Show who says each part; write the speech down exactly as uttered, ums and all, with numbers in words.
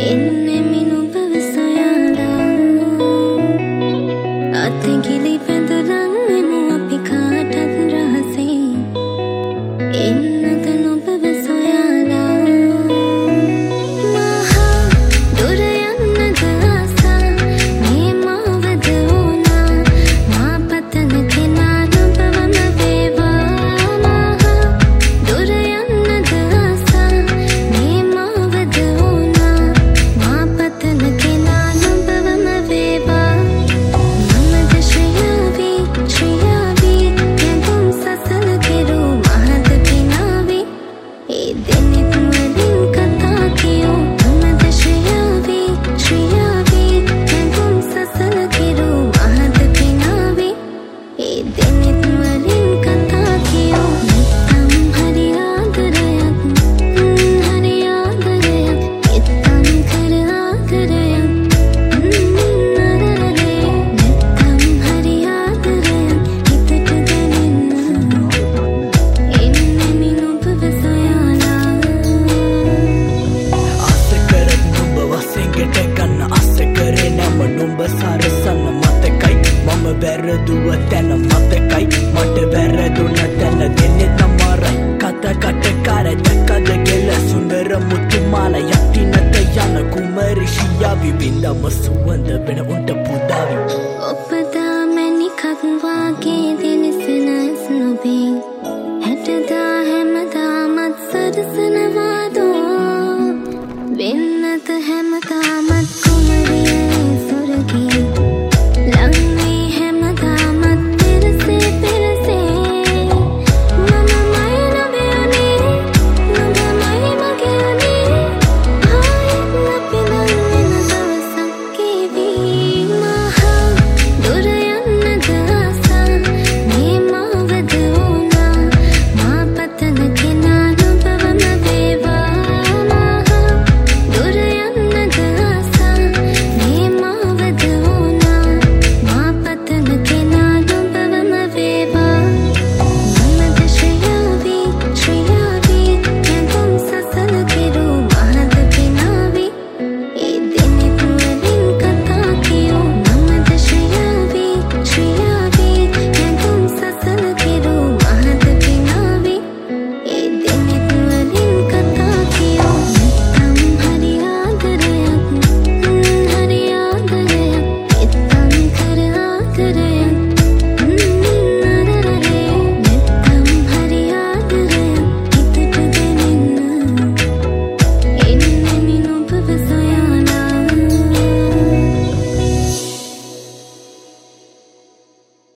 Speaker 1: එන්නේ මිනුඹ සොයලා අතේ ගිලි පැඳලන් එමු අපි කාටත් රහසේ එන්නද නුඹ සොයලා මහා දුර යන්නද ආසා මේ මාවද ඕනා මා පතන කෙනා නුඹවම වේවා මහා දුර යන්නද ආසා මේ මාවද ඕනා මා පතන කෙනා නුඹවම වේවා මමද ශ්‍රියාවී ශ්‍රියාවී ගැඹුම් සසල කෙරූ මහද පිනාවී ඒ දෙනෙත් වලින් කතා කියෝ මමද ශ්‍රියාවී ශ්‍රියාවී ගැඹුම් සසල කෙරූ මහද පිනාවී ඒ දෙනෙත් වලින් කතා කියෝ නිත්තම් හරි ආදරයක් හරි ආදරයක් නිත්තම් කර ආදරයක් නරරලේ නිත්තම් හරි ආදරයක් හිතට දැනෙන්න එන්නේ මිනුඹ සොයලා
Speaker 2: ආස කරත් නුඹ වශයෙන් ගෙට ගන්න ආස කරේ නම නුඹ සරසන්න මතකයි මම වැරදුව තැන මතකයි මට වැරදුන තැන දෙන්නේ තමාරයි කතා කටකාර දැක්කද ගෙල සුන්දර මුතුමාල යටිනට යන කුමරි ශියාවි බින්දම සුවඳ වෙන උන්ට පුදාවි
Speaker 1: ඔබදා මැණිකක් වාගේ දිලිසෙන ස්නොබේ හැටදා හැමදාමත් සරසනවාදෝ වෙන්නත හැමදාමත් කුමරියේ සොරකී